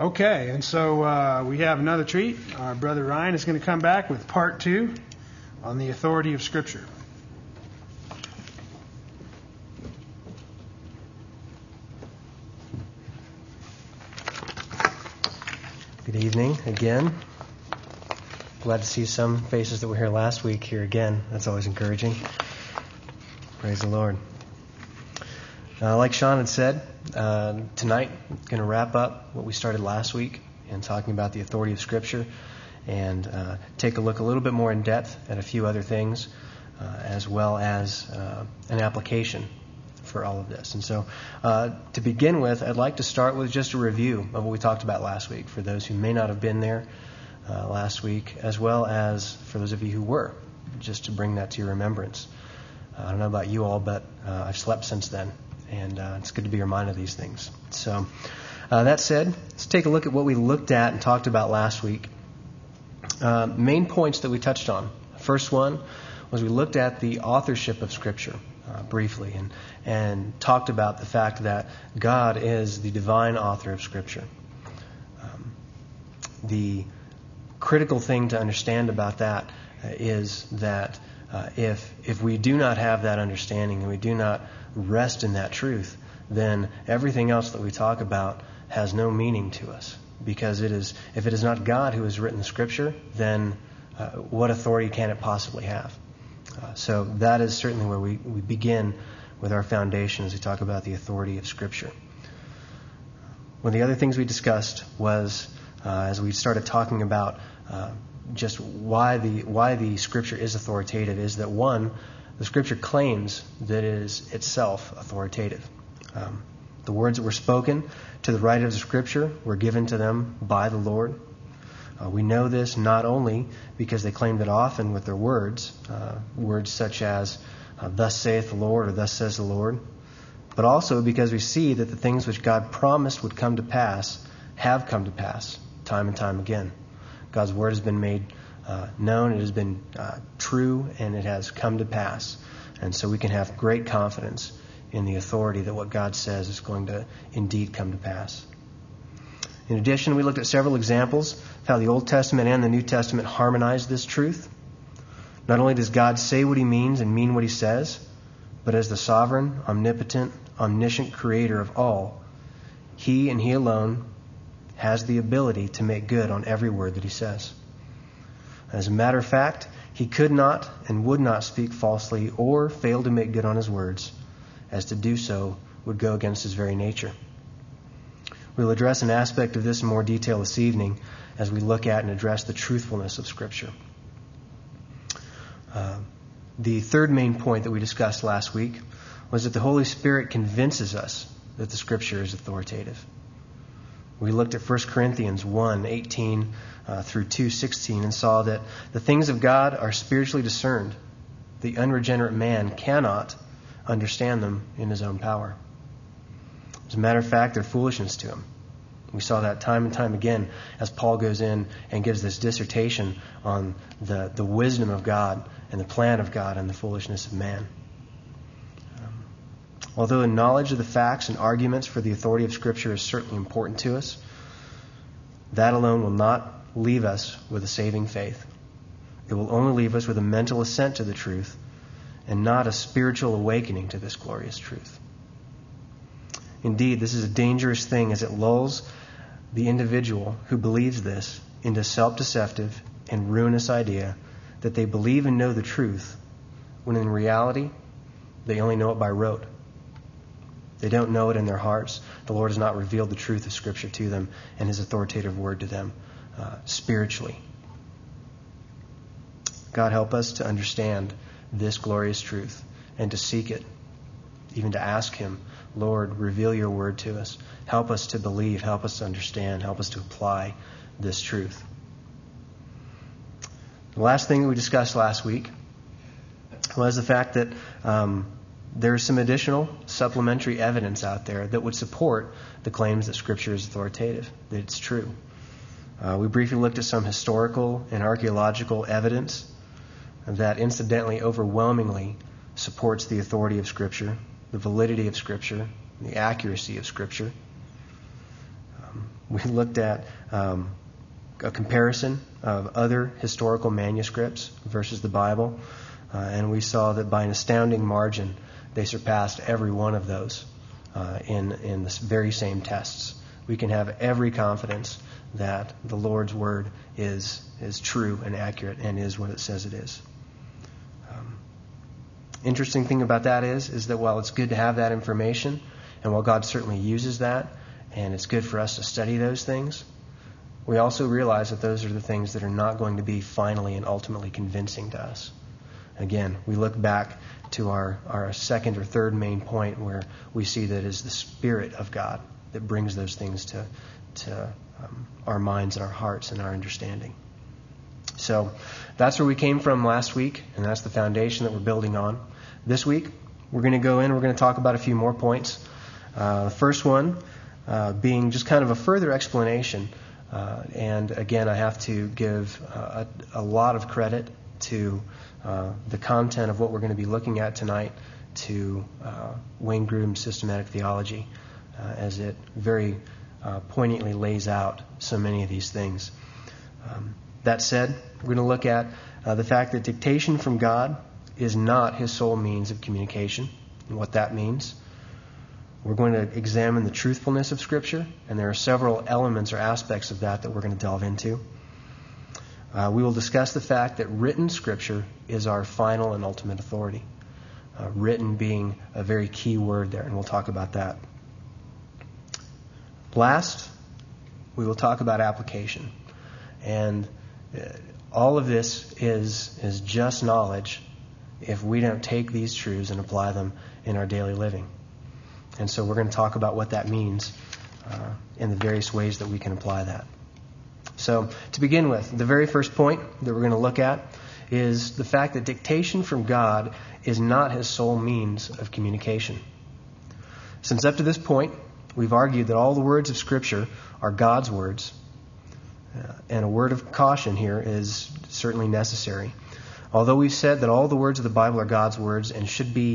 Okay, and so we have another treat. Our brother Ryan is going to come back with part 2 on the authority of Scripture. Good evening again. Glad to see some faces that were here last week here again. That's always encouraging. Praise the Lord. Like Sean had said, tonight I'm going to wrap up what we started last week in talking about the authority of Scripture and take a look a little bit more in depth at a few other things as well as an application for all of this. And so to begin with, I'd like to start with just a review of what we talked about last week for those who may not have been there last week, as well as for those of you who were, just to bring that to your remembrance. I don't know about you all, but I've slept since then, and it's good to be reminded of these things. So that said, let's take a look at what we looked at and talked about last week. Main points that we touched on. First one was we looked at the authorship of Scripture briefly and talked about the fact that God is the divine author of Scripture. The critical thing to understand about that is that if we do not have that understanding and we do not rest in that truth, then everything else that we talk about has no meaning to us. Because if it is not God who has written the Scripture, then what authority can it possibly have? So that is certainly where we begin with our foundation as we talk about the authority of Scripture. One of the other things we discussed was, as we started talking about just why the Scripture is authoritative, is that one, the Scripture claims that it is itself authoritative. The words that were spoken to the writers of Scripture were given to them by the Lord. We know this not only because they claimed it often with their words, words such as, thus saith the Lord, or thus says the Lord, but also because we see that the things which God promised would come to pass have come to pass time and time again. God's Word has been made known, it has been true, and it has come to pass. And so we can have great confidence in the authority that what God says is going to indeed come to pass. In addition, we looked at several examples of how the Old Testament and the New Testament harmonize this truth. Not only does God say what He means and mean what He says, but as the sovereign, omnipotent, omniscient creator of all, He and He alone has the ability to make good on every word that He says. As a matter of fact, He could not and would not speak falsely or fail to make good on His words, as to do so would go against His very nature. We'll address an aspect of this in more detail this evening as we look at and address the truthfulness of Scripture. The third main point that we discussed last week was that the Holy Spirit convinces us that the Scripture is authoritative. We looked at 1 Corinthians 1:18 through 2:16 and saw that the things of God are spiritually discerned. The unregenerate man cannot understand them in his own power. As a matter of fact, they're foolishness to him. We saw that time and time again as Paul goes in and gives this dissertation on the wisdom of God and the plan of God and the foolishness of man. Although the knowledge of the facts and arguments for the authority of Scripture is certainly important to us, that alone will not leave us with a saving faith. It will only leave us with a mental assent to the truth and not a spiritual awakening to this glorious truth. Indeed, this is a dangerous thing as it lulls the individual who believes this into self-deceptive and ruinous idea that they believe and know the truth, when in reality, they only know it by rote. They don't know it in their hearts. The Lord has not revealed the truth of Scripture to them and His authoritative word to them spiritually. God, help us to understand this glorious truth and to seek it, even to ask Him, Lord, reveal your word to us. Help us to believe, help us to understand, help us to apply this truth. The last thing we discussed last week was the fact that there's some additional supplementary evidence out there that would support the claims that Scripture is authoritative, that it's true. We briefly looked at some historical and archaeological evidence that incidentally overwhelmingly supports the authority of Scripture, the validity of Scripture, the accuracy of Scripture. We looked at a comparison of other historical manuscripts versus the Bible, and we saw that by an astounding margin, they surpassed every one of those in the very same tests. We can have every confidence that the Lord's Word is true and accurate and is what it says it is. Interesting thing about that is that while it's good to have that information, and while God certainly uses that, and it's good for us to study those things, we also realize that those are the things that are not going to be finally and ultimately convincing to us. Again, we look back to our second or third main point where we see that it is the Spirit of God that brings those things to our minds and our hearts and our understanding. So that's where we came from last week, and that's the foundation that we're building on. This week, we're going to go in, we're going to talk about a few more points. The first one being just kind of a further explanation. And again, I have to give a lot of credit to the content of what we're going to be looking at tonight to Wayne Grudem's Systematic Theology, as it very poignantly lays out so many of these things. That said, we're going to look at the fact that dictation from God is not his sole means of communication and what that means. We're going to examine the truthfulness of Scripture, and there are several elements or aspects of that we're going to delve into. We will discuss the fact that written Scripture is our final and ultimate authority. Written being a very key word there, and we'll talk about that. Last, we will talk about application. And all of this is just knowledge if we don't take these truths and apply them in our daily living. And so we're going to talk about what that means in the various ways that we can apply that. So to begin with, the very first point that we're going to look at is the fact that dictation from God is not his sole means of communication. Since up to this point, we've argued that all the words of Scripture are God's words, and a word of caution here is certainly necessary. Although we've said that all the words of the Bible are God's words and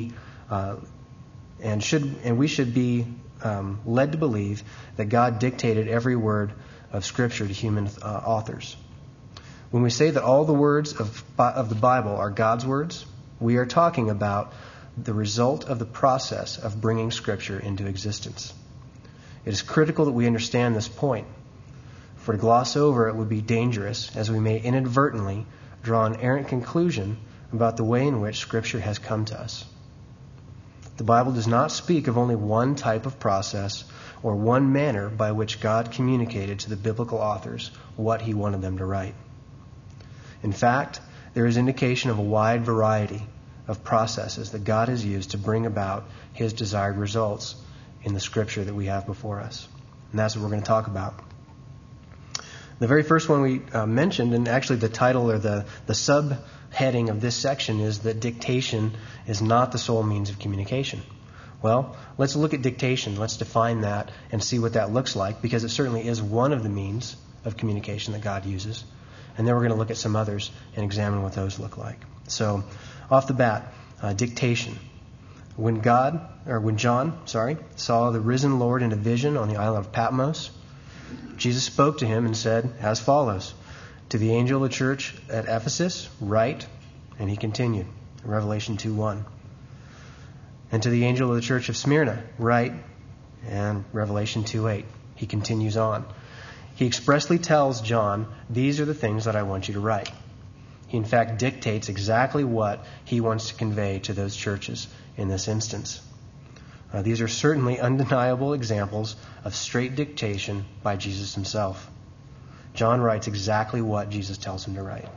we should be led to believe that God dictated every word of Scripture to human authors. When we say that all the words of the Bible are God's words, we are talking about the result of the process of bringing Scripture into existence. It is critical that we understand this point. For to gloss over it would be dangerous, as we may inadvertently draw an errant conclusion about the way in which Scripture has come to us. The Bible does not speak of only one type of process or one manner by which God communicated to the biblical authors what he wanted them to write. In fact, there is indication of a wide variety of processes that God has used to bring about his desired results in the Scripture that we have before us. And that's what we're going to talk about. The very first one we mentioned, and actually the title or the subheading of this section is that dictation is not the sole means of communication. Well, let's look at dictation. Let's define that and see what that looks like, because it certainly is one of the means of communication that God uses. And then we're going to look at some others and examine what those look like. So, off the bat, dictation. When John saw the risen Lord in a vision on the island of Patmos, Jesus spoke to him and said as follows: to the angel of the church at Ephesus, write, and he continued, Revelation 2:1. And to the angel of the church of Smyrna, write, and Revelation 2:8. He continues on. He expressly tells John, these are the things that I want you to write. He in fact dictates exactly what he wants to convey to those churches in this instance. These are certainly undeniable examples of straight dictation by Jesus himself. John writes exactly what Jesus tells him to write.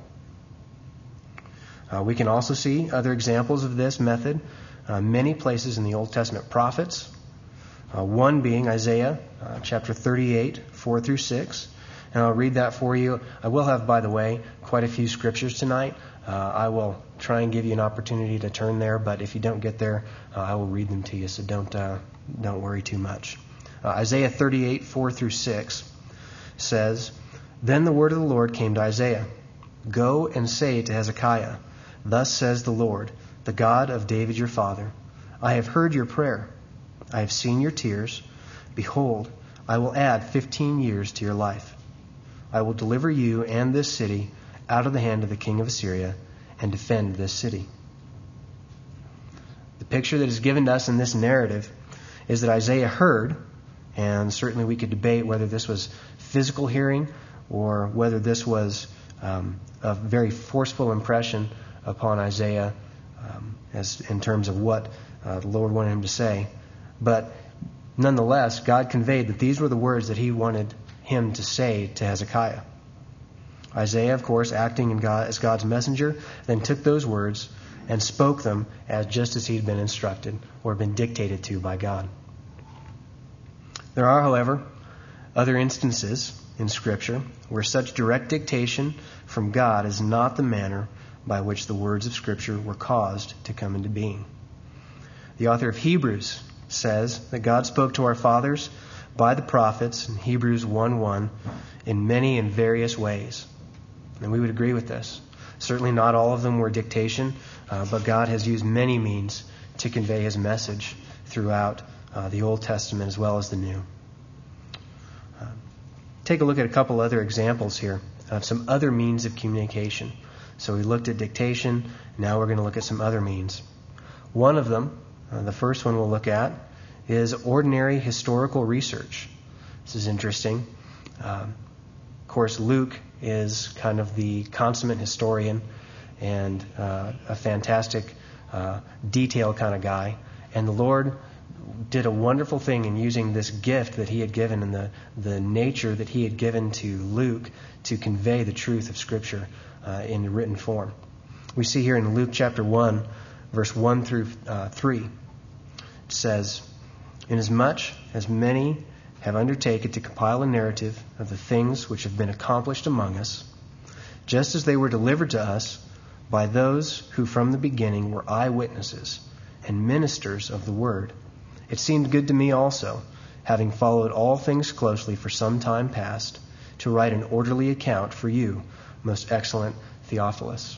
We can also see other examples of this method many places in the Old Testament prophets. One being Isaiah chapter 38, 4 through 6. And I'll read that for you. I will have, by the way, quite a few scriptures tonight. I will try and give you an opportunity to turn there, but if you don't get there, I will read them to you, so don't worry too much. Isaiah 38, 4 through 6 says, Then the word of the Lord came to Isaiah. Go and say to Hezekiah, Thus says the Lord, the God of David your father, I have heard your prayer. I have seen your tears. Behold, I will add 15 years to your life. I will deliver you and this city out of the hand of the king of Assyria and defend this city. The picture that is given to us in this narrative is that Isaiah heard, and certainly we could debate whether this was physical hearing or whether this was a very forceful impression upon Isaiah as in terms of what the Lord wanted him to say. But nonetheless, God conveyed that these were the words that he wanted him to say to Hezekiah. Isaiah, of course, acting as God's messenger, then took those words and spoke them just as he'd been instructed or been dictated to by God. There are, however, other instances in Scripture where such direct dictation from God is not the manner by which the words of Scripture were caused to come into being. The author of Hebrews says that God spoke to our fathers by the prophets in Hebrews 1:1 in many and various ways. And we would agree with this. Certainly not all of them were dictation, but God has used many means to convey his message throughout the Old Testament as well as the New. Take a look at a couple other examples here of some other means of communication. So we looked at dictation. Now we're going to look at some other means. One of them, the first one we'll look at, is ordinary historical research. This is interesting. Of course, Luke is kind of the consummate historian and a fantastic detail kind of guy. And the Lord did a wonderful thing in using this gift that he had given and the nature that he had given to Luke to convey the truth of Scripture in written form. We see here in Luke chapter 1, verse 1 through 3, it says, "Inasmuch as many have undertaken to compile a narrative of the things which have been accomplished among us, just as they were delivered to us by those who from the beginning were eyewitnesses and ministers of the word, it seemed good to me also, having followed all things closely for some time past, to write an orderly account for you, most excellent Theophilus."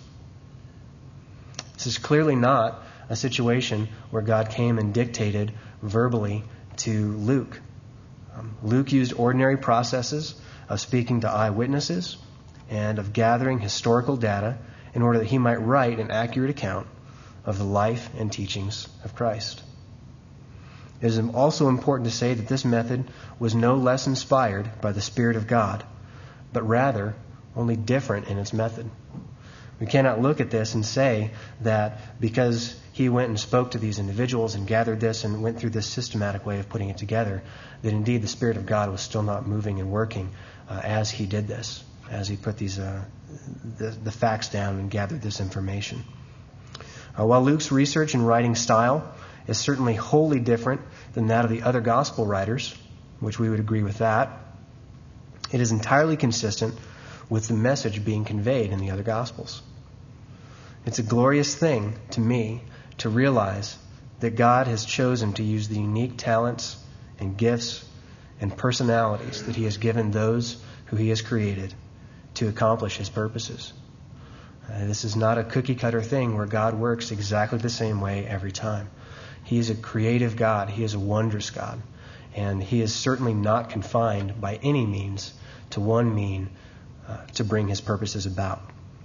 This is clearly not a situation where God came and dictated verbally to Luke. Luke used ordinary processes of speaking to eyewitnesses and of gathering historical data in order that he might write an accurate account of the life and teachings of Christ. It is also important to say that this method was no less inspired by the Spirit of God, but rather only different in its method. We cannot look at this and say that because he went and spoke to these individuals and gathered this and went through this systematic way of putting it together, that indeed the Spirit of God was still not moving and working as he did this, as he put these the facts down and gathered this information. While Luke's research and writing style is certainly wholly different than that of the other gospel writers, which we would agree with that, it is entirely consistent with the message being conveyed in the other gospels. It's a glorious thing to me to realize that God has chosen to use the unique talents and gifts and personalities that he has given those who he has created to accomplish his purposes. This is not a cookie-cutter thing where God works exactly the same way every time. He is a creative God. He is a wondrous God. And he is certainly not confined by any means to one mean to bring his purposes about.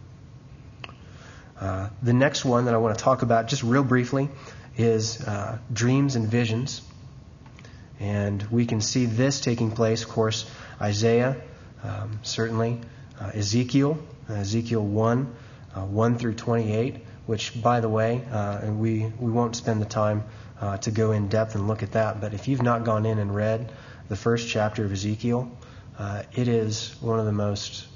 The next one that I want to talk about just real briefly is dreams and visions. And we can see this taking place, of course, Isaiah, certainly, Ezekiel 1, 1 through 28, which, by the way, and we won't spend the time to go in depth and look at that, but if you've not gone in and read the first chapter of Ezekiel, it is one of the most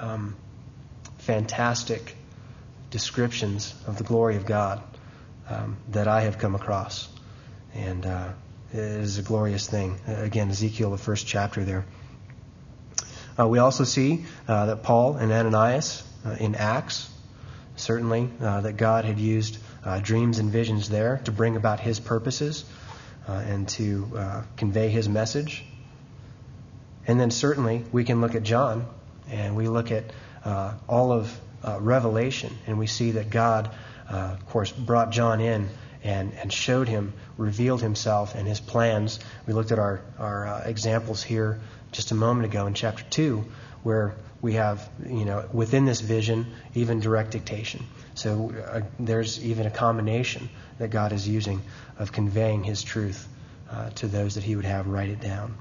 fantastic descriptions of the glory of God that I have come across. And it is a glorious thing. Again, Ezekiel, the first chapter there. We also see that Paul and Ananias in Acts, certainly that God had used dreams and visions there to bring about his purposes and to convey his message. And then certainly we can look at John and we look at all of Revelation, and we see that God, of course, brought John in and showed him, revealed himself and his plans. We looked at our examples here just a moment ago in chapter 2, where we have, within this vision, even direct dictation. So there's even a combination that God is using of conveying his truth to those that he would have write it down.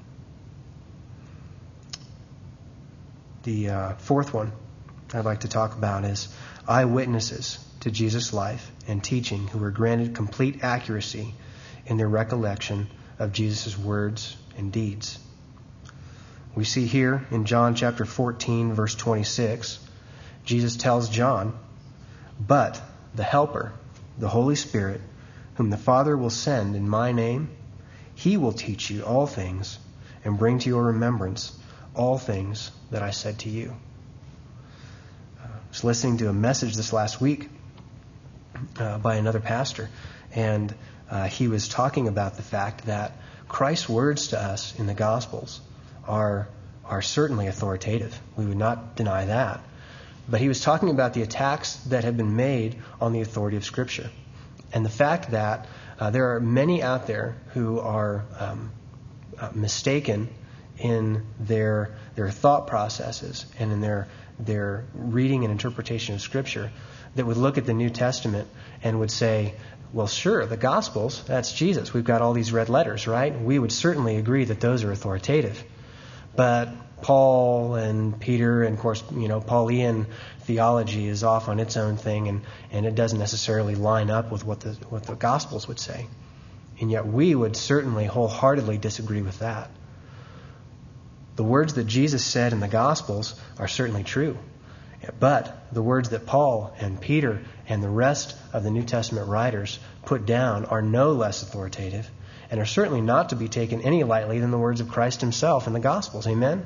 The fourth one I'd like to talk about is eyewitnesses to Jesus' life and teaching who were granted complete accuracy in their recollection of Jesus' words and deeds. We see here in John chapter 14, verse 26, Jesus tells John, "But the Helper, the Holy Spirit, whom the Father will send in my name, he will teach you all things and bring to your remembrance all things that I said to you." I was listening to a message this last week by another pastor, and he was talking about the fact that Christ's words to us in the Gospels are certainly authoritative. We would not deny that. But he was talking about the attacks that have been made on the authority of Scripture, and the fact that there are many out there who are mistaken in their thought processes and in their reading and interpretation of Scripture, that would look at the New Testament and would say, well, sure, the Gospels, that's Jesus. We've got all these red letters, right? We would certainly agree that those are authoritative. But Paul and Peter, and of course, Pauline theology is off on its own thing, and it doesn't necessarily line up with what the Gospels would say. And yet we would certainly wholeheartedly disagree with that. The words that Jesus said in the Gospels are certainly true. But the words that Paul and Peter and the rest of the New Testament writers put down are no less authoritative and are certainly not to be taken any lightly than the words of Christ himself in the Gospels. Amen?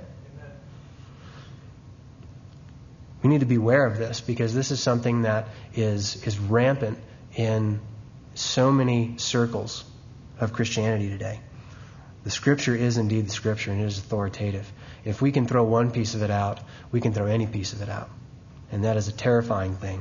We need to be aware of this, because this is something that is rampant in so many circles of Christianity today. The Scripture is indeed the Scripture, and it is authoritative. If we can throw one piece of it out, we can throw any piece of it out. And that is a terrifying thing.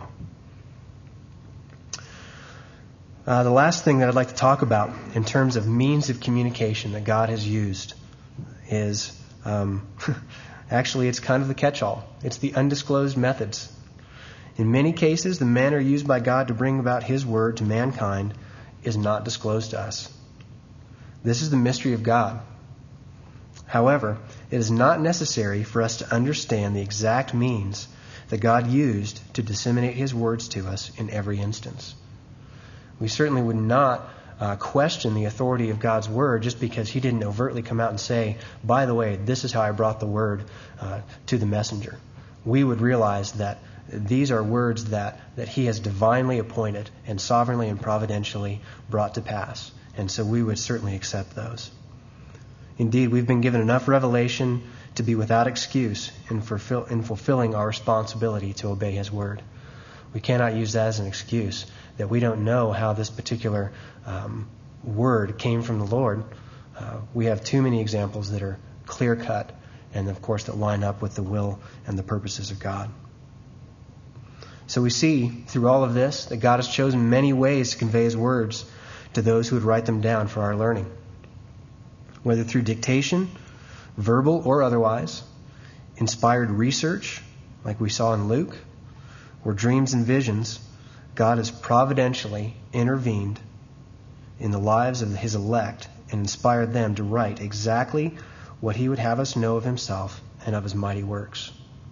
The last thing that I'd like to talk about in terms of means of communication that God has used is, actually, it's kind of the catch-all. It's the undisclosed methods. In many cases, the manner used by God to bring about His word to mankind is not disclosed to us. This is the mystery of God. However, it is not necessary for us to understand the exact means that God used to disseminate His words to us in every instance. We certainly would not question the authority of God's word just because He didn't overtly come out and say, by the way, this is how I brought the word to the messenger. We would realize that these are words that He has divinely appointed and sovereignly and providentially brought to pass. And so we would certainly accept those. Indeed, we've been given enough revelation to be without excuse in fulfilling our responsibility to obey His word. We cannot use that as an excuse that we don't know how this particular word came from the Lord. We have too many examples that are clear-cut and, of course, that line up with the will and the purposes of God. So we see through all of this that God has chosen many ways to convey His words to those who would write them down for our learning. Whether through dictation, verbal or otherwise, inspired research, like we saw in Luke, or dreams and visions, God has providentially intervened in the lives of His elect and inspired them to write exactly what He would have us know of Himself and of His mighty works.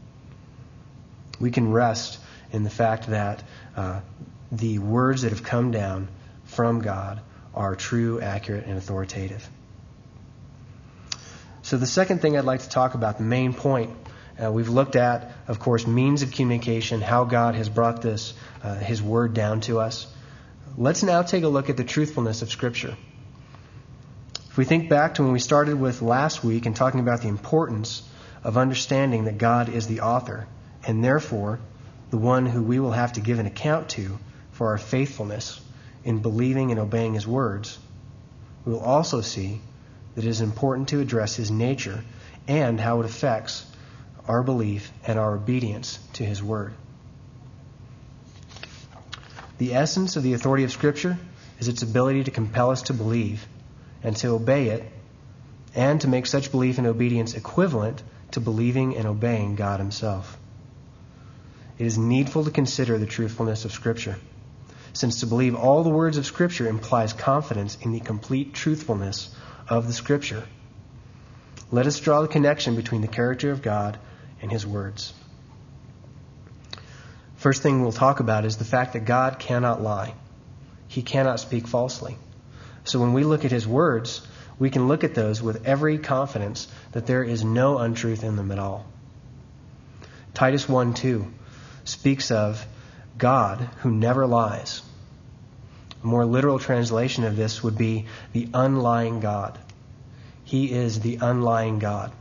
We can rest in the fact that the words that have come down from God are true, accurate, and authoritative. So the second thing I'd like to talk about, the main point, we've looked at, of course, means of communication, how God has brought this, His word down to us. Let's now take a look at the truthfulness of Scripture. If we think back to when we started with last week and talking about the importance of understanding that God is the author and therefore the one who we will have to give an account to for our faithfulness in believing and obeying His words, we will also see that it is important to address His nature and how it affects our belief and our obedience to His word. The essence of the authority of Scripture is its ability to compel us to believe and to obey it, and to make such belief and obedience equivalent to believing and obeying God Himself. It is needful to consider the truthfulness of Scripture, since to believe all the words of Scripture implies confidence in the complete truthfulness of the Scripture. Let us draw the connection between the character of God and His words. First thing we'll talk about is the fact that God cannot lie. He cannot speak falsely. So when we look at His words, we can look at those with every confidence that there is no untruth in them at all. Titus 1:2 speaks of God who never lies. A more literal translation of this would be the unlying God. He is the unlying God.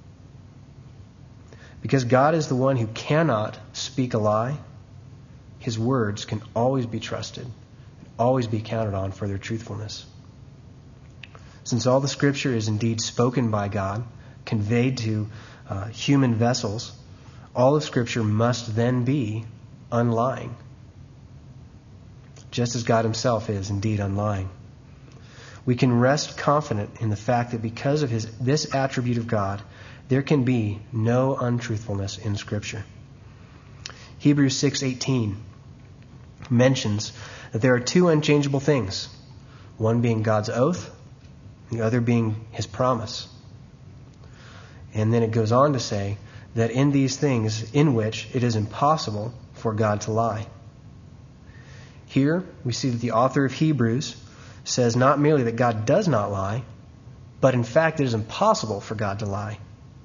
Because God is the one who cannot speak a lie, His words can always be trusted, always be counted on for their truthfulness. Since all the Scripture is indeed spoken by God, conveyed to human vessels, all of Scripture must then be unlying, just as God Himself is indeed unlying. We can rest confident in the fact that because of this attribute of God, there can be no untruthfulness in Scripture. Hebrews 6:18 mentions that there are two unchangeable things, one being God's oath, the other being His promise. And then it goes on to say that in these things in which it is impossible for God to lie. Here we see that the author of Hebrews says not merely that God does not lie, but in fact it is impossible for God to lie.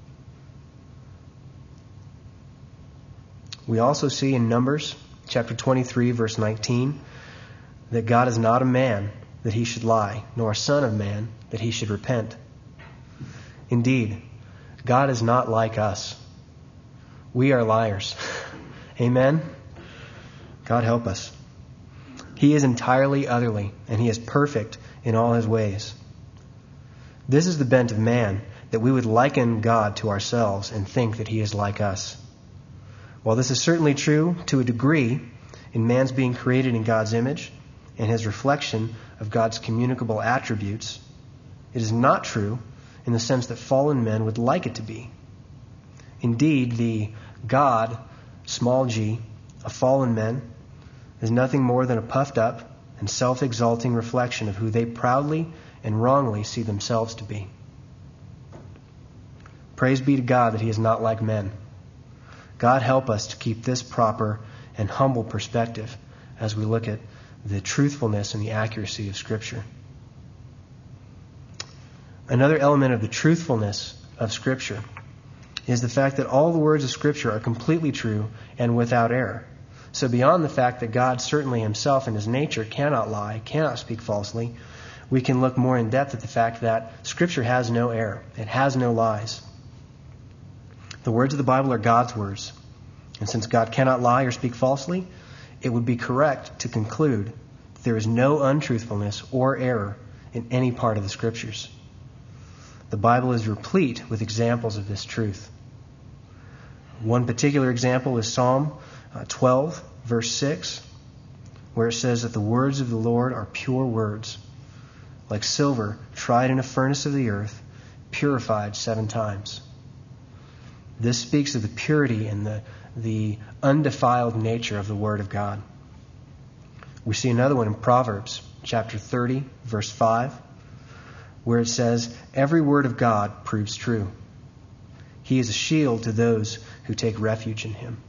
We also see in Numbers chapter 23 verse 19 that God is not a man that He should lie, nor a son of man that He should repent. Indeed, God is not like us. We are liars. Amen? God help us. He is entirely otherly, and He is perfect in all His ways. This is the bent of man, that we would liken God to ourselves and think that He is like us. While this is certainly true to a degree in man's being created in God's image and his reflection of God's communicable attributes, it is not true in the sense that fallen men would like it to be. Indeed, the God, small g, of fallen men is nothing more than a puffed up and self-exalting reflection of who they proudly and wrongly see themselves to be. Praise be to God that He is not like men. God help us to keep this proper and humble perspective as we look at the truthfulness and the accuracy of Scripture. Another element of the truthfulness of Scripture is the fact that all the words of Scripture are completely true and without error. So beyond the fact that God certainly Himself in His nature cannot lie, cannot speak falsely, we can look more in depth at the fact that Scripture has no error. It has no lies. The words of the Bible are God's words. And since God cannot lie or speak falsely, it would be correct to conclude that there is no untruthfulness or error in any part of the Scriptures. The Bible is replete with examples of this truth. One particular example is Psalm 12, verse 6, where it says that the words of the Lord are pure words, like silver tried in a furnace of the earth, purified 7 times. This speaks of the purity and the undefiled nature of the Word of God. We see another one in Proverbs chapter 30, verse 5, where it says, every word of God proves true. He is a shield to those who take refuge in Him.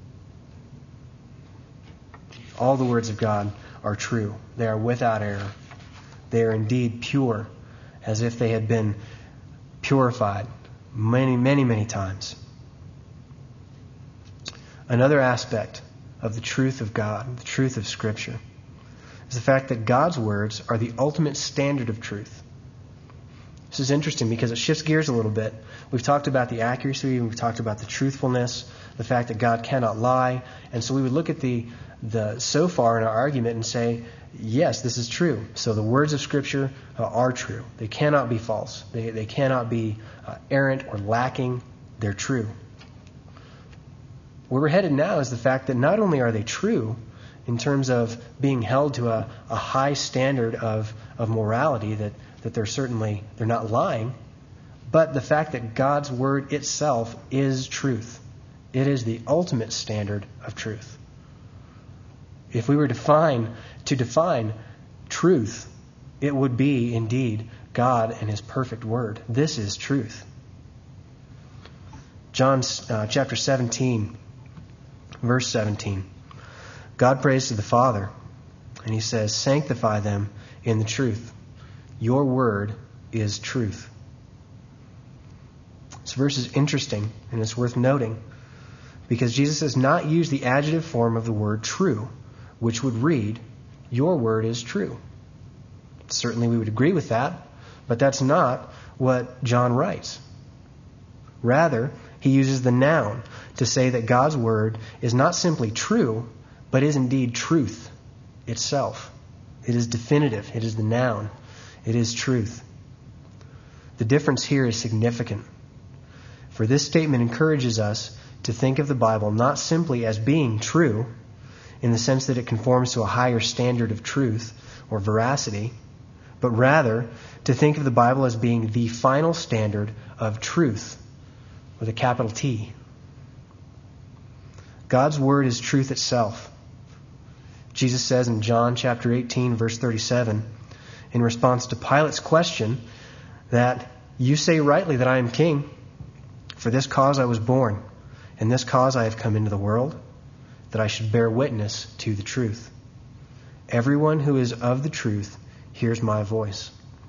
All the words of God are true. They are without error. They are indeed pure, as if they had been purified many, many, many times. Another aspect of the truth of God, the truth of Scripture, is the fact that God's words are the ultimate standard of truth. This is interesting because it shifts gears a little bit. We've talked about the accuracy, we've talked about the truthfulness, the fact that God cannot lie. And so we would look at the so far in our argument and say, yes, this is true. So the words of Scripture are true. They cannot be false. They cannot be errant or lacking. They're true. Where we're headed now is the fact that not only are they true, in terms of being held to a high standard of morality, that they're not lying, but the fact that God's Word itself is truth. It is the ultimate standard of truth. If we were to define truth, it would be indeed God and His perfect Word. This is truth. John chapter 17, verse 17. God prays to the Father, and He says, "Sanctify them in the truth. Your word is truth." This verse is interesting, and it's worth noting, because Jesus does not use the adjective form of the word true, which would read, "Your word is true." Certainly we would agree with that, but that's not what John writes. Rather, he uses the noun to say that God's word is not simply true, but is indeed truth itself. It is definitive. It is the noun. It is truth. The difference here is significant, for this statement encourages us to think of the Bible not simply as being true, in the sense that it conforms to a higher standard of truth or veracity, but rather to think of the Bible as being the final standard of truth, with a capital T. God's Word is truth itself. Jesus says in John chapter 18, verse 37, in response to Pilate's question, that "You say rightly that I am king. For this cause I was born, and this cause I have come into the world, that I should bear witness to the truth. Everyone who is of the truth hears my voice."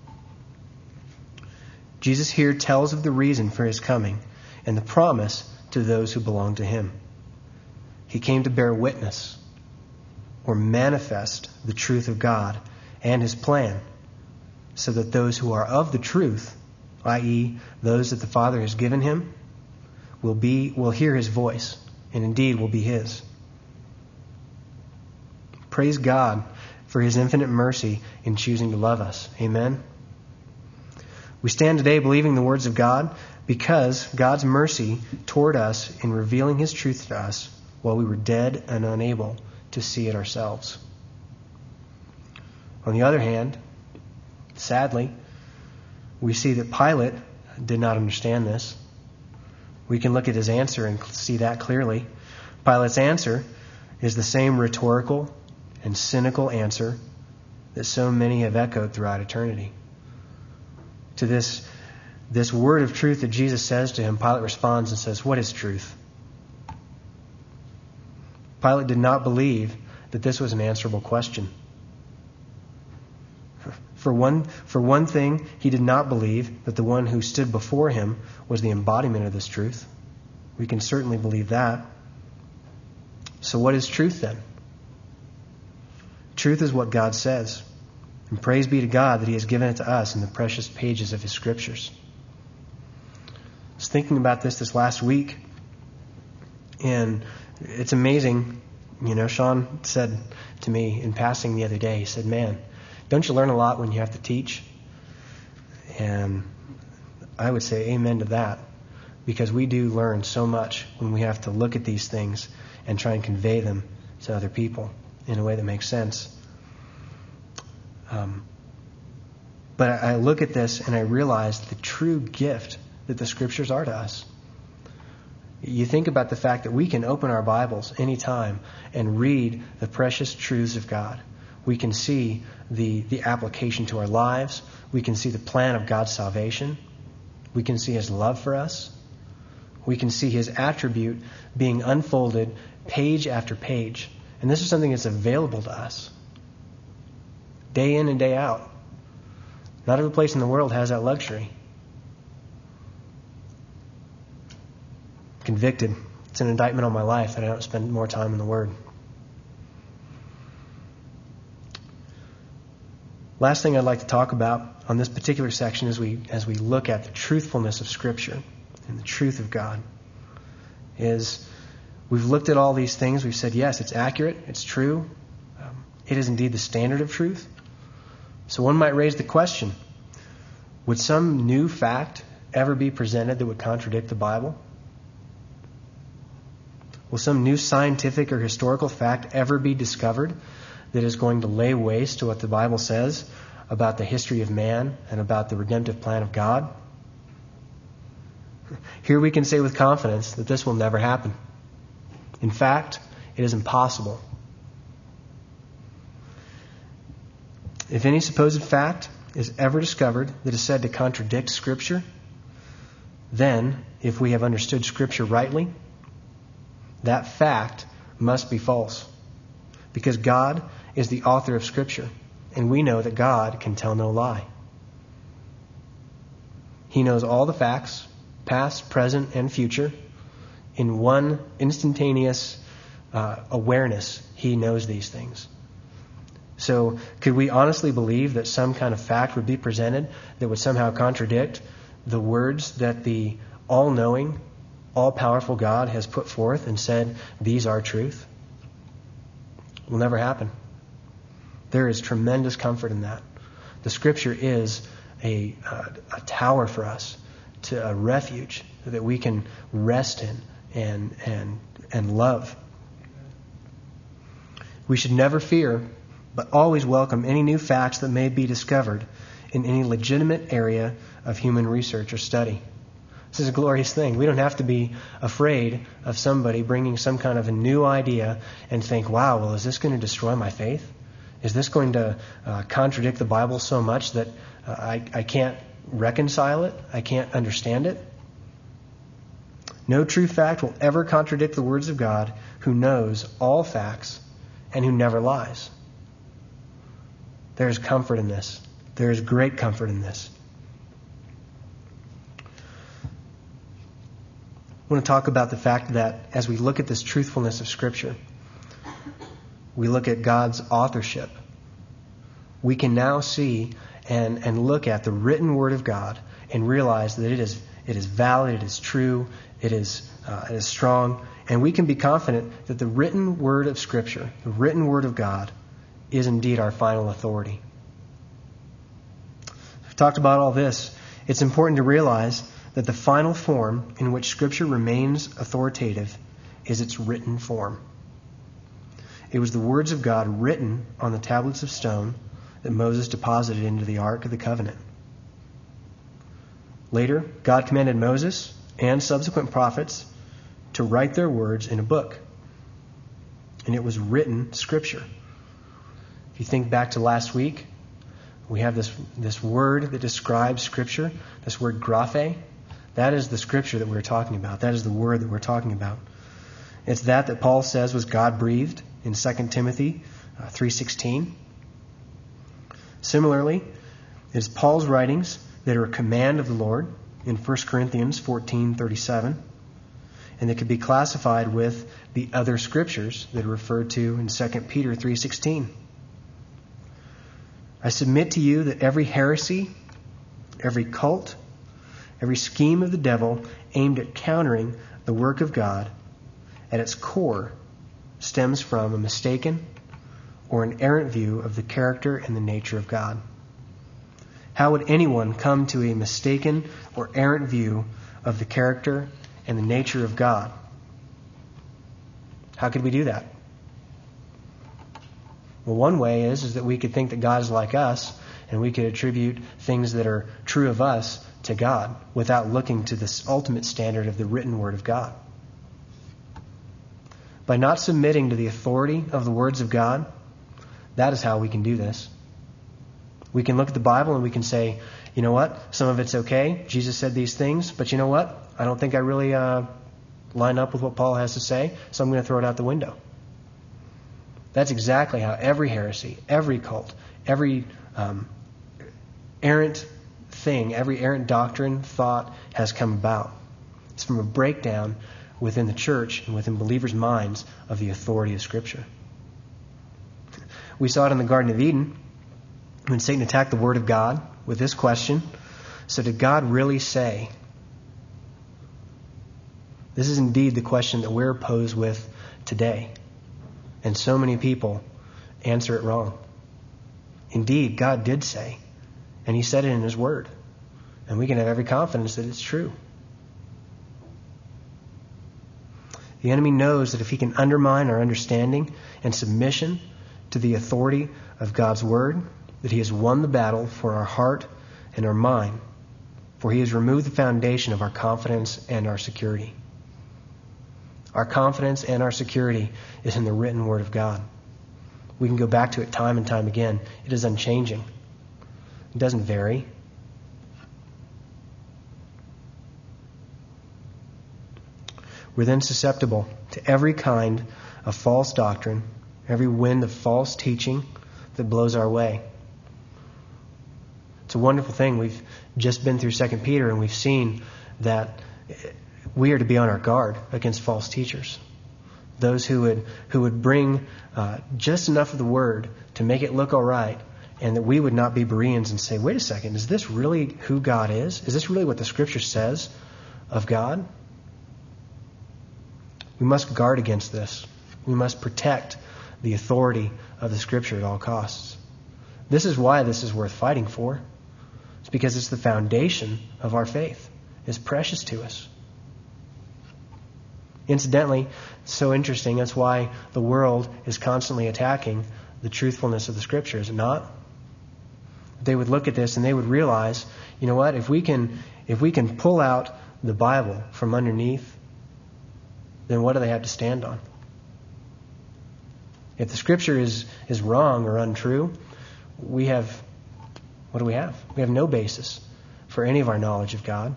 Jesus here tells of the reason for His coming and the promise to those who belong to Him. He came to bear witness, or manifest, the truth of God and His plan, so that those who are of the truth, i.e., those that the Father has given Him, will hear His voice, and indeed will be His. Praise God for His infinite mercy in choosing to love us. Amen. We stand today believing the words of God because God's mercy toward us in revealing His truth to us while we were dead and unable to see it ourselves. On the other hand, sadly, we see that Pilate did not understand this. We can look at his answer and see that clearly. Pilate's answer is the same rhetorical and cynical answer that so many have echoed throughout eternity. To this word of truth that Jesus says to him, Pilate responds and says, "What is truth?" Pilate did not believe that this was an answerable question. For one thing, he did not believe that the one who stood before him was the embodiment of this truth. We can certainly believe that. So what is truth then? Truth is what God says. And praise be to God that He has given it to us in the precious pages of His Scriptures. I was thinking about this last week, and it's amazing. Sean said to me in passing the other day, he said, "Man, don't you learn a lot when you have to teach?" And I would say amen to that, because we do learn so much when we have to look at these things and try and convey them to other people in a way that makes sense. But I look at this and I realize the true gift that the Scriptures are to us. You think about the fact that we can open our Bibles anytime and read the precious truths of God. We can see the application to our lives. We can see the plan of God's salvation. We can see His love for us. We can see His attribute being unfolded page after page. And this is something that's available to us day in and day out. Not every place in the world has that luxury. Convicted. It's an indictment on my life that I don't spend more time in the Word. Last thing I'd like to talk about on this particular section as we look at the truthfulness of Scripture and the truth of God is we've looked at all these things. We've said, yes, it's accurate. It's true. It is indeed the standard of truth. So one might raise the question, would some new fact ever be presented that would contradict the Bible? Will some new scientific or historical fact ever be discovered that is going to lay waste to what the Bible says about the history of man and about the redemptive plan of God? Here we can say with confidence that this will never happen. In fact, it is impossible. If any supposed fact is ever discovered that is said to contradict Scripture, then, if we have understood Scripture rightly, that fact must be false. Because God is the author of Scripture, and we know that God can tell no lie. He knows all the facts, past, present, and future. In one instantaneous awareness, He knows these things. So, could we honestly believe that some kind of fact would be presented that would somehow contradict the words that the all-knowing, all-powerful God has put forth and said, these are truth? It will never happen. There is tremendous comfort in that. The Scripture is a tower for us, a refuge that we can rest in and love. We should never fear, but always welcome any new facts that may be discovered in any legitimate area of human research or study. This is a glorious thing. We don't have to be afraid of somebody bringing some kind of a new idea and think, wow, well, is this going to destroy my faith? Is this going to contradict the Bible so much that I can't reconcile it? I can't understand it? No true fact will ever contradict the words of God, who knows all facts and who never lies. There is comfort in this. There is great comfort in this. I want to talk about the fact that as we look at this truthfulness of Scripture, we look at God's authorship. We can now see and look at the written Word of God and realize that it is valid, it is true, it is strong, and we can be confident that the written Word of Scripture, the written Word of God, is indeed our final authority. We've talked about all this. It's important to realize that the final form in which Scripture remains authoritative is its written form. It was the words of God written on the tablets of stone that Moses deposited into the Ark of the Covenant. Later, God commanded Moses and subsequent prophets to write their words in a book. And it was written Scripture. If you think back to last week, we have this word that describes Scripture, this word graphe. That is the Scripture that we're talking about. That is the word that we're talking about. It's that Paul says was God-breathed in 2 Timothy 3:16. Similarly, it is Paul's writings that are a command of the Lord in 1 Corinthians 14:37, and that could be classified with the other Scriptures that are referred to in 2 Peter 3:16. I submit to you that every heresy, every cult, every scheme of the devil aimed at countering the work of God, at its core, stems from a mistaken or an errant view of the character and the nature of God. How would anyone come to a mistaken or errant view of the character and the nature of God? How could we do that? Well, one way is that we could think that God is like us, and we could attribute things that are true of us to God without looking to this ultimate standard of the written Word of God. By not submitting to the authority of the words of God, that is how we can do this. We can look at the Bible and we can say, you know what, some of it's okay. Jesus said these things, but you know what? I don't think I really line up with what Paul has to say, so I'm going to throw it out the window. That's exactly how every heresy, every cult, every errant thing, every errant doctrine, thought has come about. It's from a breakdown within the church and within believers' minds of the authority of Scripture. We saw it in the Garden of Eden when Satan attacked the Word of God with this question: so did God really say? This is indeed the question that we're posed with today. And so many people answer it wrong. Indeed, God did say, and He said it in His Word. And we can have every confidence that it's true. The enemy knows that if he can undermine our understanding and submission to the authority of God's Word, that he has won the battle for our heart and our mind, for he has removed the foundation of our confidence and our security. Our confidence and our security is in the written Word of God. We can go back to it time and time again. It is unchanging. It doesn't vary. We're then susceptible to every kind of false doctrine, every wind of false teaching that blows our way. It's a wonderful thing. We've just been through 2 Peter and we've seen that we are to be on our guard against false teachers. Those who would bring just enough of the Word to make it look all right, and that we would not be Bereans and say, wait a second, is this really who God is? Is this really what the Scripture says of God? We must guard against this. We must protect the authority of the Scripture at all costs. This is why this is worth fighting for. It's because it's the foundation of our faith. It's precious to us. Incidentally, it's so interesting. That's why the world is constantly attacking the truthfulness of the Scripture, is it not? They would look at this and they would realize, you know what, if we can pull out the Bible from underneath, then what do they have to stand on? If the Scripture is wrong or untrue, what do we have? We have no basis for any of our knowledge of God.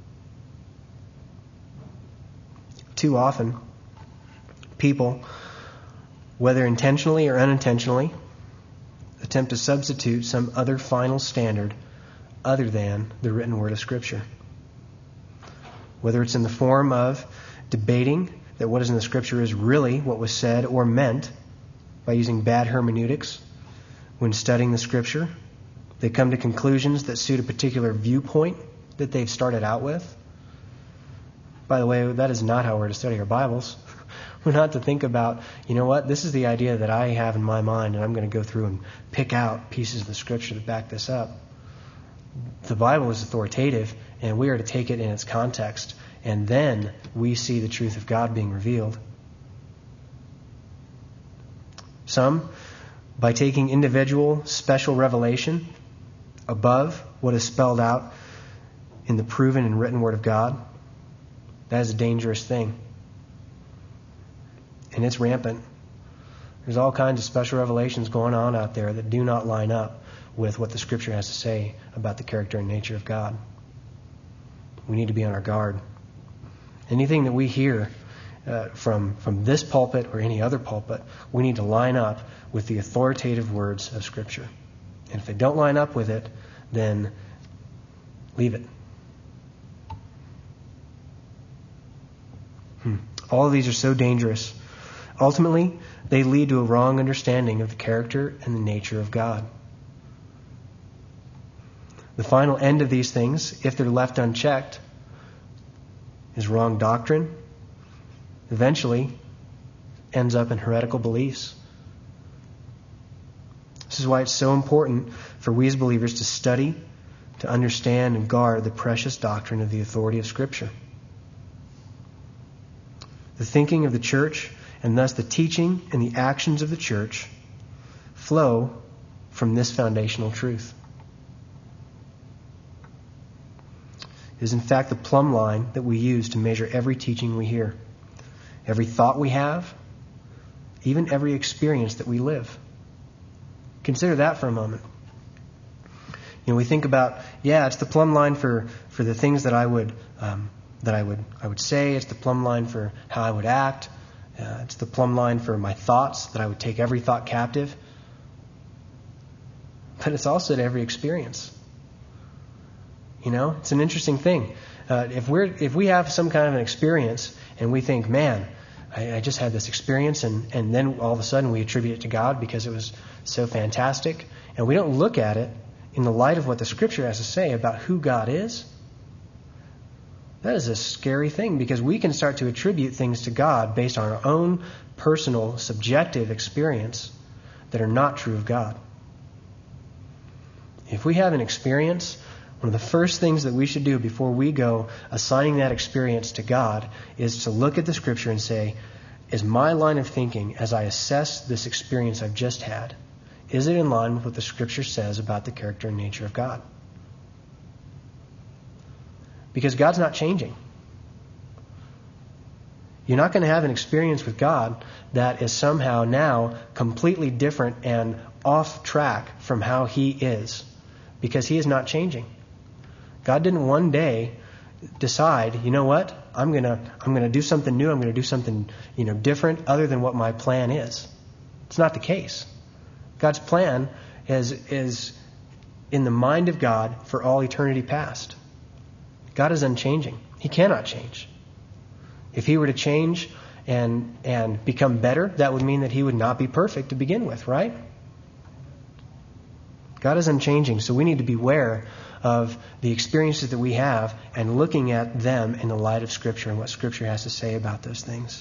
Too often, people, whether intentionally or unintentionally, attempt to substitute some other final standard other than the written Word of Scripture. Whether it's in the form of debating that what is in the Scripture is really what was said or meant by using bad hermeneutics when studying the Scripture. They come to conclusions that suit a particular viewpoint that they've started out with. By the way, that is not how we're to study our Bibles. We're not to think about, you know what, this is the idea that I have in my mind, and I'm going to go through and pick out pieces of the Scripture that back this up. The Bible is authoritative, and we are to take it in its context, and then we see the truth of God being revealed. Some, by taking individual special revelation above what is spelled out in the proven and written Word of God, that is a dangerous thing. And it's rampant. There's all kinds of special revelations going on out there that do not line up with what the Scripture has to say about the character and nature of God. We need to be on our guard. Anything that we hear from this pulpit or any other pulpit, we need to line up with the authoritative words of Scripture. And if they don't line up with it, then leave it. All of these are so dangerous. Ultimately, they lead to a wrong understanding of the character and the nature of God. The final end of these things, if they're left unchecked, is wrong doctrine. Eventually, ends up in heretical beliefs. This is why it's so important for we as believers to study, to understand and guard the precious doctrine of the authority of Scripture. The thinking of the church, and thus the teaching and the actions of the church, flow from this foundational truth. It is in fact the plumb line that we use to measure every teaching we hear, every thought we have, even every experience that we live. Consider that for a moment. We think about, it's the plumb line for the things that I would say. It's the plumb line for how I would act. It's the plumb line for my thoughts, that I would take every thought captive. But it's also to every experience. It's an interesting thing. If we have some kind of an experience and we think, man, I just had this experience, and then all of a sudden we attribute it to God because it was so fantastic, and we don't look at it in the light of what the Scripture has to say about who God is, that is a scary thing, because we can start to attribute things to God based on our own personal, subjective experience that are not true of God. If we have an experience one of the first things that we should do before we go assigning that experience to God is to look at the Scripture and say, is my line of thinking as I assess this experience I've just had, is it in line with what the Scripture says about the character and nature of God? Because God's not changing. You're not going to have an experience with God that is somehow now completely different and off track from how He is, because He is not changing. God didn't one day decide, you know what, I'm going to do something new, I'm going to do something different other than what my plan is. It's not the case. God's plan is in the mind of God for all eternity past. God is unchanging. He cannot change. If He were to change and become better, that would mean that He would not be perfect to begin with, right? God is unchanging, so we need to beware of the experiences that we have and looking at them in the light of Scripture and what Scripture has to say about those things.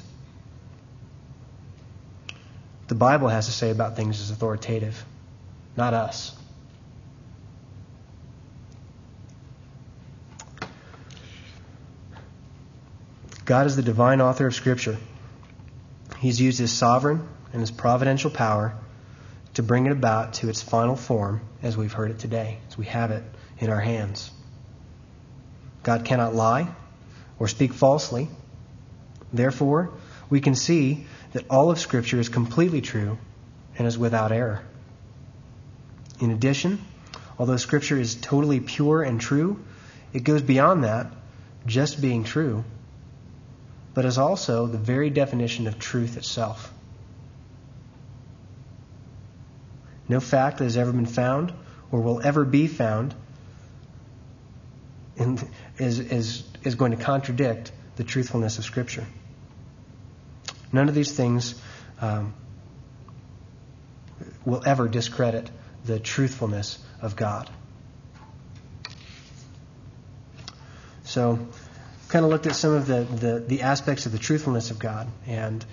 The Bible has to say about things is authoritative, not us. God is the divine author of Scripture. He's used His sovereign and His providential power to bring it about to its final form as we've heard it today, as we have it in our hands. God cannot lie or speak falsely. Therefore, we can see that all of Scripture is completely true and is without error. In addition, although Scripture is totally pure and true, it goes beyond that, just being true, but is also the very definition of truth itself. No fact that has ever been found or will ever be found is going to contradict the truthfulness of Scripture. None of these things will ever discredit the truthfulness of God. So, kind of looked at some of the aspects of the truthfulness of God, and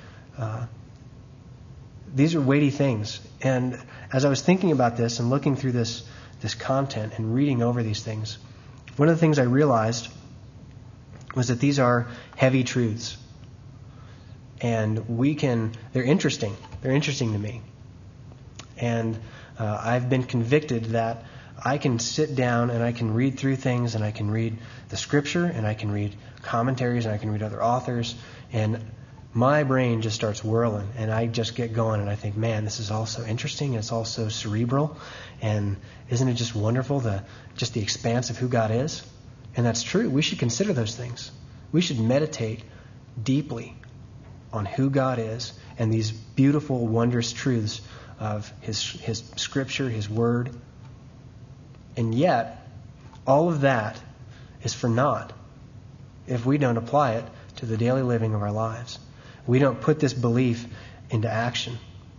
these are weighty things. And as I was thinking about this and looking through this content and reading over these things, one of the things I realized was that these are heavy truths. And they're interesting. They're interesting to me. And I've been convicted that I can sit down and I can read through things, and I can read the Scripture, and I can read commentaries, and I can read other authors, and my brain just starts whirling, and I just get going, and I think, man, this is all so interesting, and it's all so cerebral, and isn't it just wonderful, just the expanse of who God is? And that's true. We should consider those things. We should meditate deeply on who God is and these beautiful, wondrous truths of His Scripture, His Word. And yet, all of that is for naught if we don't apply it to the daily living of our lives. We don't put this belief into action.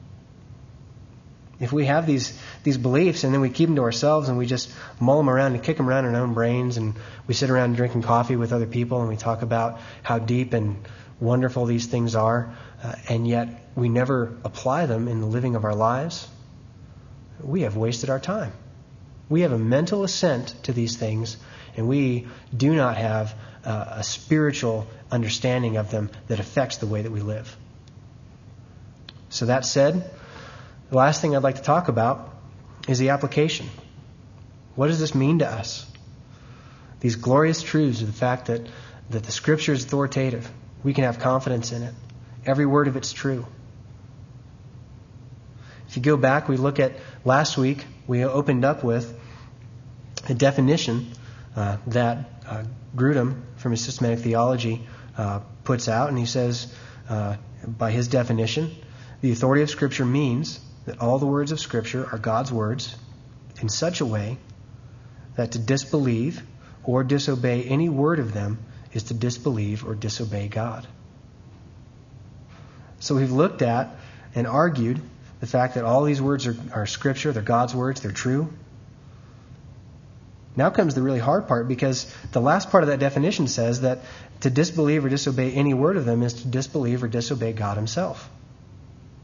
If we have these beliefs and then we keep them to ourselves and we just mull them around and kick them around in our own brains, and we sit around drinking coffee with other people and we talk about how deep and wonderful these things are, and yet we never apply them in the living of our lives, we have wasted our time. We have a mental assent to these things, and we do not have a spiritual understanding of them that affects the way that we live. So that said, the last thing I'd like to talk about is the application. What does this mean to us? These glorious truths of the fact that the Scripture is authoritative. We can have confidence in it. Every word of it's true. If you go back, we look at last week, we opened up with a definition that Grudem from his systematic theology puts out, and he says, by his definition, the authority of Scripture means that all the words of Scripture are God's words in such a way that to disbelieve or disobey any word of them is to disbelieve or disobey God. So we've looked at and argued the fact that all these words are Scripture, they're God's words, they're true. Now comes the really hard part, because the last part of that definition says that to disbelieve or disobey any word of them is to disbelieve or disobey God Himself.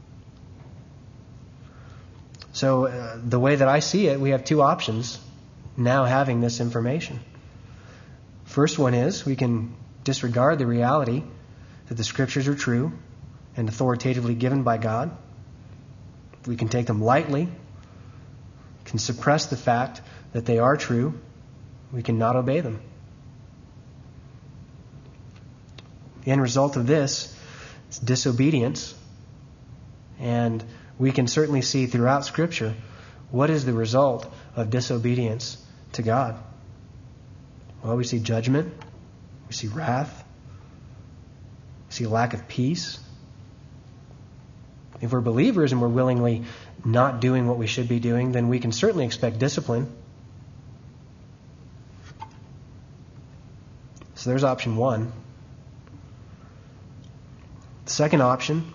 So the way that I see it, we have two options. now having this information. First one is we can disregard the reality that the Scriptures are true and authoritatively given by God. We can take them lightly, can suppress the fact that they are true. We cannot obey them. The end result of this is disobedience. And we can certainly see throughout Scripture what is the result of disobedience to God. Well, we see judgment, we see wrath, we see lack of peace. If we're believers and we're willingly not doing what we should be doing, then we can certainly expect discipline. So there's option one. The second option,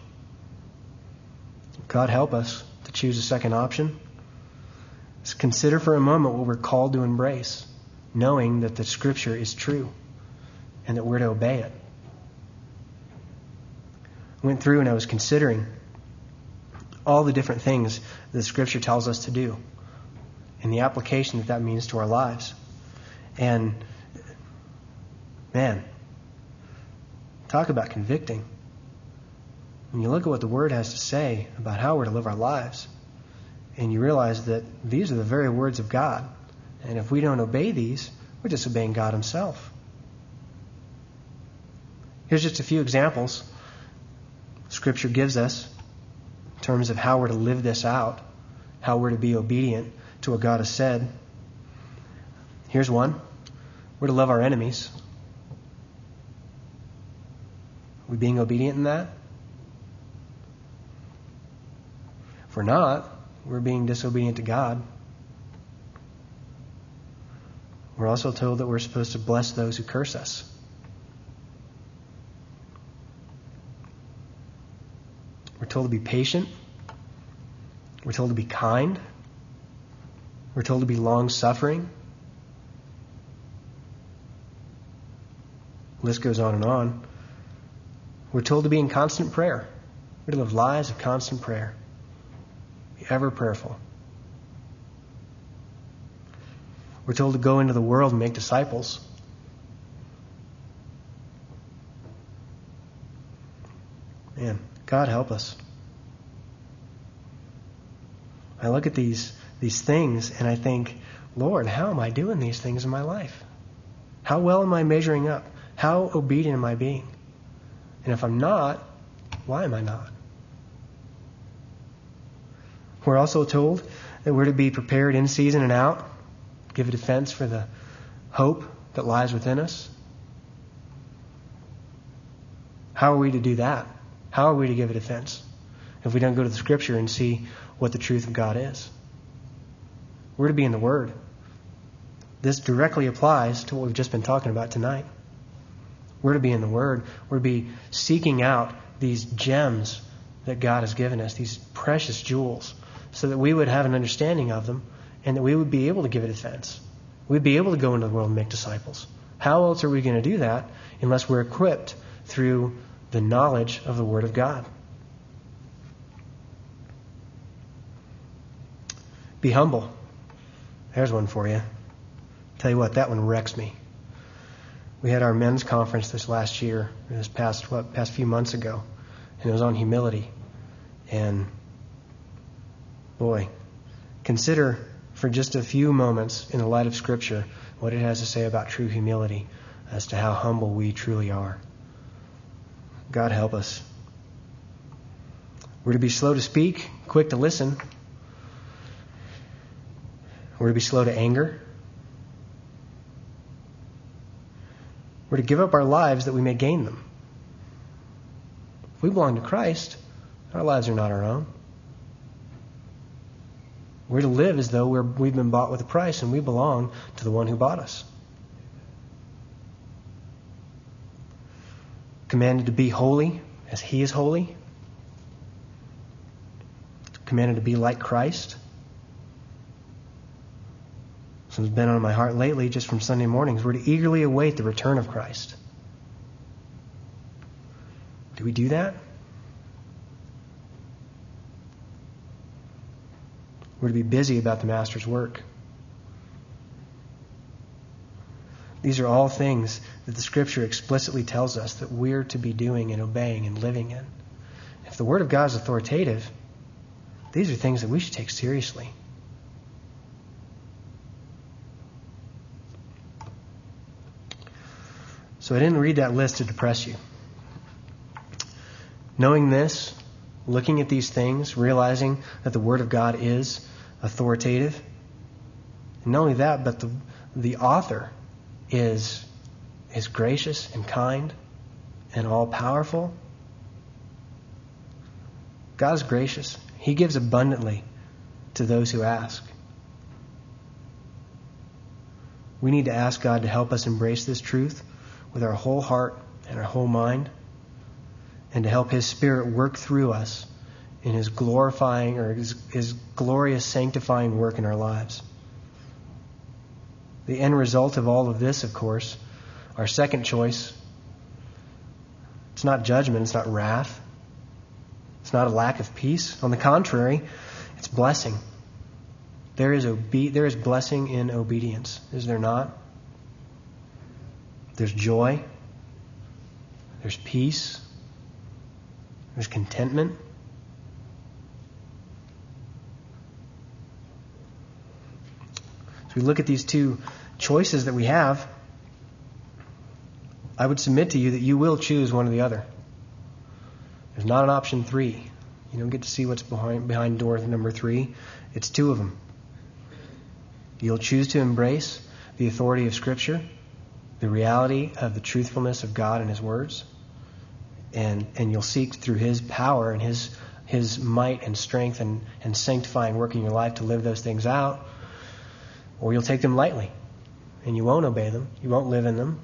God help us to choose a second option, is consider for a moment what we're called to embrace, knowing that the Scripture is true and that we're to obey it. I went through and I was considering all the different things that the Scripture tells us to do and the application that means to our lives. And, man, talk about convicting. When you look at what the Word has to say about how we're to live our lives, and you realize that these are the very words of God, and if we don't obey these, we're disobeying God Himself. Here's just a few examples Scripture gives us in terms of how we're to live this out, how we're to be obedient to what God has said. Here's one. We're to love our enemies. Are we being obedient in that? If we're not, we're being disobedient to God. We're also told that we're supposed to bless those who curse us. We're told to be patient. We're told to be kind. We're told to be long-suffering. The list goes on and on. We're told to be in constant prayer. We're to live lives of constant prayer. Be ever prayerful. We're told to go into the world and make disciples. Man, God help us. I look at these things and I think, Lord, how am I doing these things in my life? How well am I measuring up? How obedient am I being? And if I'm not, why am I not? We're also told that we're to be prepared in season and out, give a defense for the hope that lies within us. How are we to do that? How are we to give a defense if we don't go to the Scripture and see what the truth of God is? We're to be in the Word. This directly applies to what we've just been talking about tonight. We're to be in the Word. We're to be seeking out these gems that God has given us, these precious jewels, so that we would have an understanding of them and that we would be able to give a defense. We'd be able to go into the world and make disciples. How else are we going to do that unless we're equipped through the knowledge of the Word of God? Be humble. There's one for you. Tell you what, that one wrecks me. We had our men's conference this past few months ago, and it was on humility. And boy, consider for just a few moments in the light of Scripture what it has to say about true humility as to how humble we truly are. God help us. We're to be slow to speak, quick to listen. We're to be slow to anger. We're to give up our lives that we may gain them. If we belong to Christ, our lives are not our own. We're to live as though we've been bought with a price and we belong to the one who bought us. Commanded to be holy as He is holy. Commanded to be like Christ. Something's been on my heart lately just from Sunday mornings. We're to eagerly await the return of Christ. Do we do that? We're to be busy about the Master's work. These are all things that the Scripture explicitly tells us that we're to be doing and obeying and living in. If the Word of God is authoritative, these are things that we should take seriously. So I didn't read that list to depress you. Knowing this, looking at these things, realizing that the Word of God is authoritative, and not only that, but the author is gracious and kind and all-powerful. God is gracious. He gives abundantly to those who ask. We need to ask God to help us embrace this truth with our whole heart and our whole mind, and to help His Spirit work through us in His glorifying or His glorious sanctifying work in our lives. The end result of all of this, of course, our second choice, it's not judgment, it's not wrath, it's not a lack of peace. On the contrary, it's blessing. There is blessing in obedience, is there not? There's joy, there's peace, there's contentment. So we look at these two choices that we have. I would submit to you that you will choose one or the other. There's not an option 3. You don't get to see what's behind door number 3. It's 2 of them. You'll choose to embrace the authority of Scripture, the reality of the truthfulness of God and His words, and you'll seek through His power and His might and strength and sanctifying work in your life to live those things out, or you'll take them lightly and you won't obey them, you won't live in them.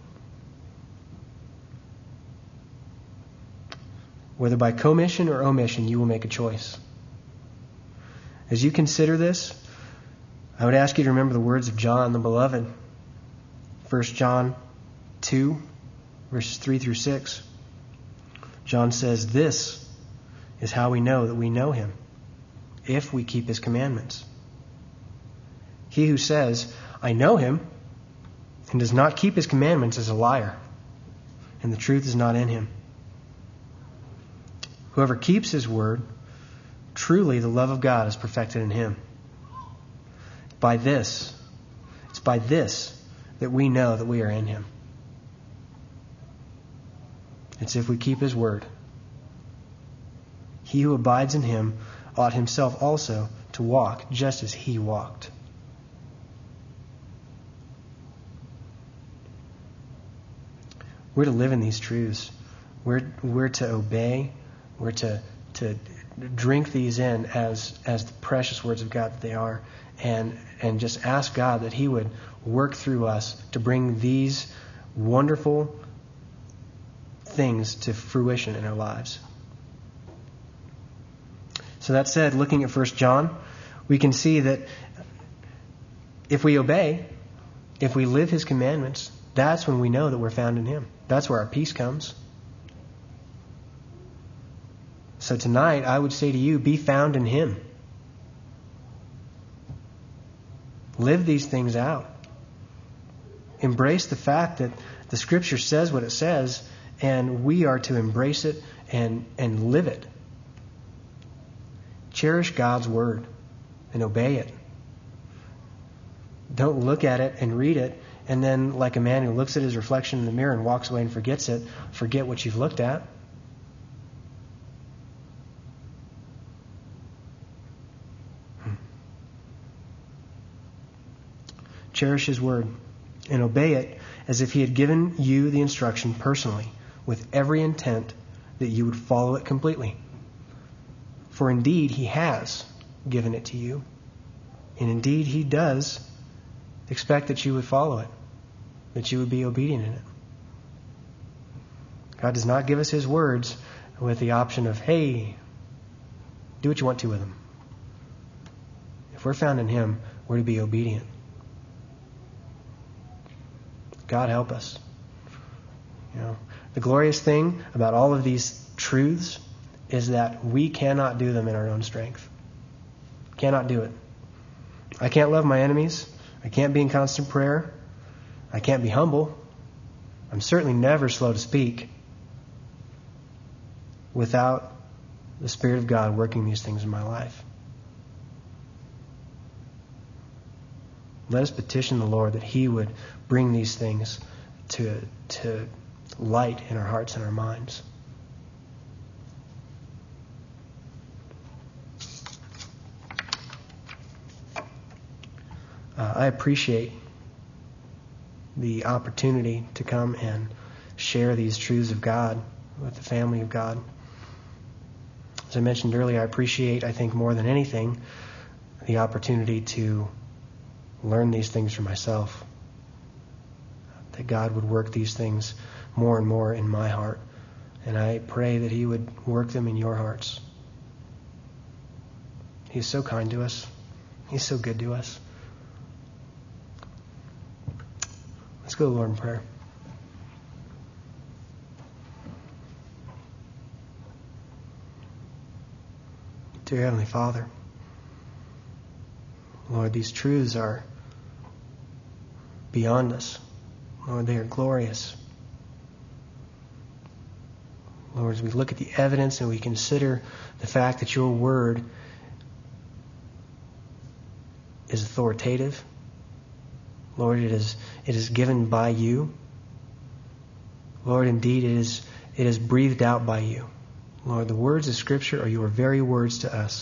Whether by commission or omission, you will make a choice. As you consider this, I would ask you to remember the words of John the Beloved. 1 John 2, verses 3 through 6. John says, "This is how we know that we know Him, if we keep His commandments. He who says, 'I know Him,' and does not keep His commandments is a liar, and the truth is not in him. Whoever keeps His word, truly the love of God is perfected in him. It's by this that we know that we are in Him. It's if we keep His word. He who abides in Him ought himself also to walk just as He walked." We're to live in these truths. We're to obey. We're to drink these in as the precious words of God that they are, and just ask God that He would work through us to bring these wonderful things to fruition in our lives. So that said, looking at 1 John, we can see that if we obey, if we live His commandments, that's when we know that we're found in Him. That's where our peace comes. So tonight, I would say to you, be found in Him. Live these things out. Embrace the fact that the Scripture says what it says, and we are to embrace it and live it. Cherish God's Word and obey it. Don't look at it and read it, and then, like a man who looks at his reflection in the mirror and walks away and forgets it, forget what you've looked at. Cherish His word and obey it as if He had given you the instruction personally, with every intent that you would follow it completely. For indeed He has given it to you, and indeed He does expect that you would follow it, that you would be obedient in it. God does not give us His words with the option of, hey, do what you want to with them. If we're found in Him, we're to be obedient. God help us. The glorious thing about all of these truths is that we cannot do them in our own strength. Cannot do it. I can't love my enemies. I can't be in constant prayer. I can't be humble. I'm certainly never slow to speak without the Spirit of God working these things in my life. Let us petition the Lord that He would bring these things to light in our hearts and our minds. I appreciate the opportunity to come and share these truths of God with the family of God. As I mentioned earlier, I appreciate, I think more than anything, the opportunity to learn these things for myself. That God would work these things more and more in my heart. And I pray that He would work them in your hearts. He's so kind to us. He's so good to us. Let's go to the Lord in prayer. Dear Heavenly Father, Lord, these truths are beyond us. Lord, they are glorious. Lord, as we look at the evidence and we consider the fact that your word is authoritative, Lord, it is given by you. Lord, indeed, it is breathed out by you. Lord, the words of Scripture are your very words to us.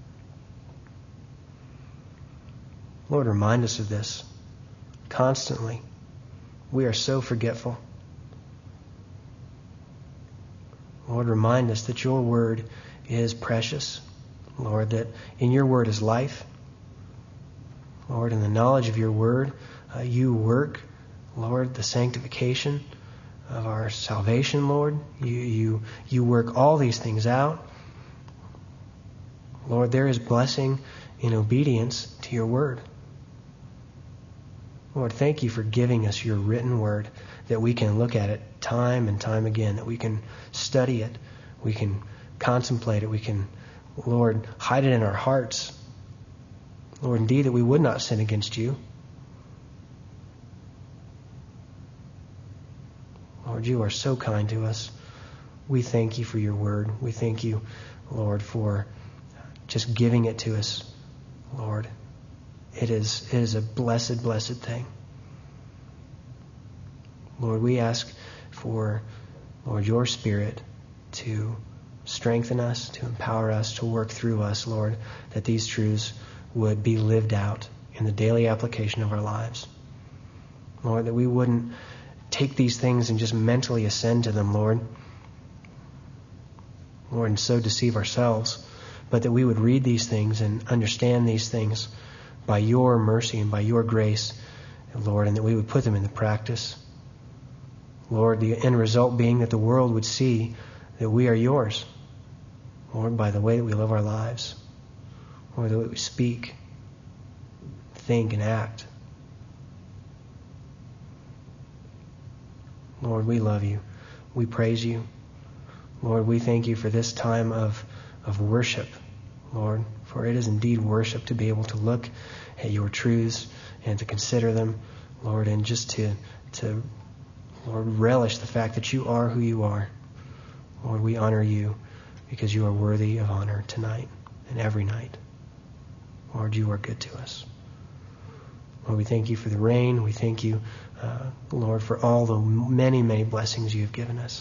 Lord, remind us of this constantly. We are so forgetful. Lord, remind us that your word is precious. Lord, that in your word is life. Lord, in the knowledge of your word, you work, Lord, the sanctification of our salvation, Lord. You work all these things out. Lord, there is blessing in obedience to your word. Lord, thank you for giving us your written word, that we can look at it time and time again, that we can study it, we can contemplate it, we can, Lord, hide it in our hearts. Lord, indeed, that we would not sin against you. Lord, you are so kind to us. We thank you for your word. We thank you, Lord, for just giving it to us, Lord. It is a blessed, blessed thing. Lord, we ask for, Lord, your Spirit to strengthen us, to empower us, to work through us, Lord, that these truths would be lived out in the daily application of our lives. Lord, that we wouldn't take these things and just mentally ascend to them, Lord, and so deceive ourselves, but that we would read these things and understand these things by your mercy and by your grace, Lord, and that we would put them into practice. Lord, the end result being that the world would see that we are yours, Lord, by the way that we live our lives, or the way we speak, think, and act. Lord, we love you. We praise you. Lord, we thank you for this time of worship, Lord, for it is indeed worship to be able to look at your truths and to consider them, Lord, and just to Lord, relish the fact that you are who you are. Lord, we honor you because you are worthy of honor tonight and every night. Lord, you are good to us. Lord, we thank you for the rain. We thank you, Lord, for all the many, many blessings you have given us.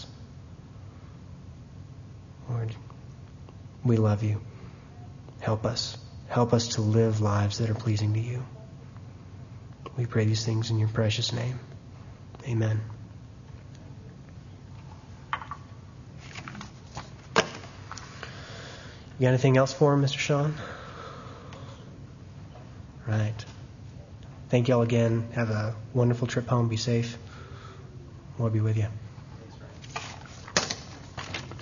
Lord, we love you. Help us. Help us to live lives that are pleasing to you. We pray these things in your precious name. Amen. You got anything else for him, Mr. Sean? Right. Thank you all again. Have a wonderful trip home. Be safe. Lord be with you.